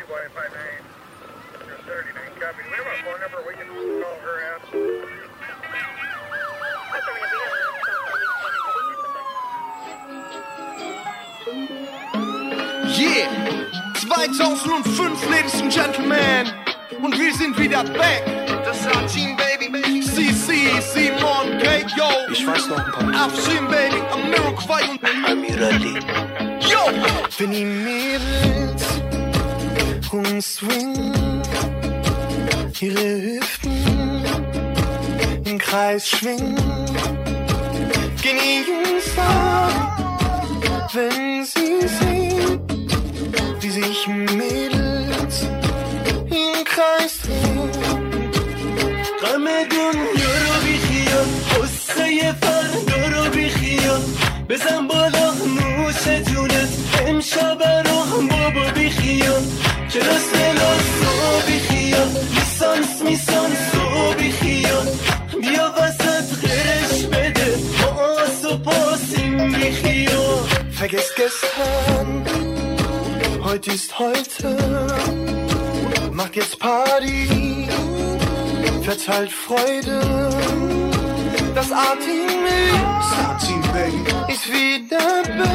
Yeah, 2005, Ladies and Gentlemen, und wir sind wieder back. Das ist Team Baby, CC, Simon, K, yo. Ich weiß noch ein paar. Afshin, Baby, Amiroquai und Amirali. Yo! Wenn die Mädels rumswingen, ihre Hüften im Kreis schwingen, gehen die Jungs ab, wenn sie sehen, wie sich Mädels im Kreis drehen. قمدون یارو بیخیال قصه فردا رو بیخیال بزن بالا نوشتونت امشب رو بابا بیخیال کلاس رو بیخیال لیسانس رو بیخیال بیا وسط غرش بده ما آسو پاسیم بیخیال. Vergiss gestern, heute ist heute, macht jetzt Party, verteilt Freude. Das A-Team ist wieder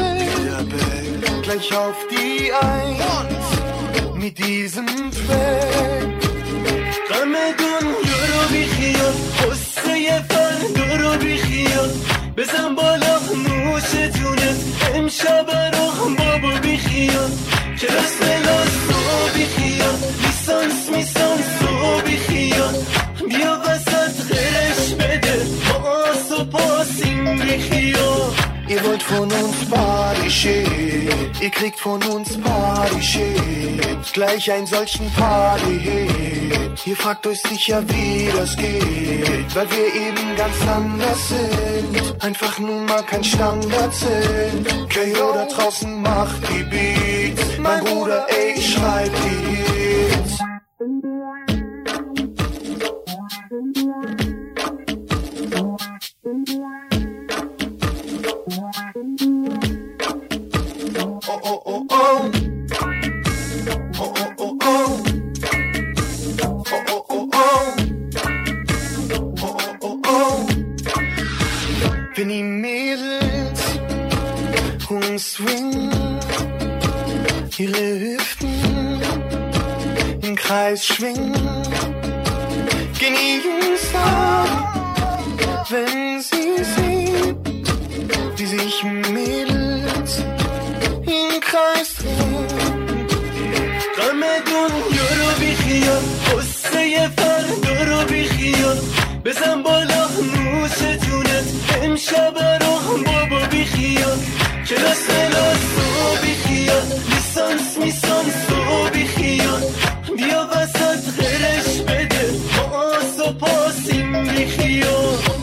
back, gleich auf die Eins mit diesem Track. قمدون یارو بیخیال قصه فردا رو بیخیال بزن بالا نوشتونت امشب رو بابا بیخیال کلاس رو بیخیال لیسانس رو بیخیال بیا وسط غرش بده ما آسو پاسیم بیخیال. Ihr wollt von uns Party-Shit, ihr kriegt von uns Party-Shit, gleich einen solchen Party-Hit. Ihr fragt euch sicher, wie das geht, weil wir eben ganz anders sind, einfach nun mal kein Standard sind. KO da draußen macht die Beats, mein Bruder, ey, ich schreib die Hits. Wenn die Mädels rumswingen, ihre Hüften im Kreis schwingen, gehen die Jungs ab, wenn sie sehen, wie sich Mädels im Kreis drehen. قمدون یارو بیخیال قصه فردا رو بیخیال بزن بالا نوشتونت امشب رو بابا بیخیال کلاس رو بیخیال لیسانس رو بیخیال بیا وسط غرش بده ما آسو پاسیم بیخیال.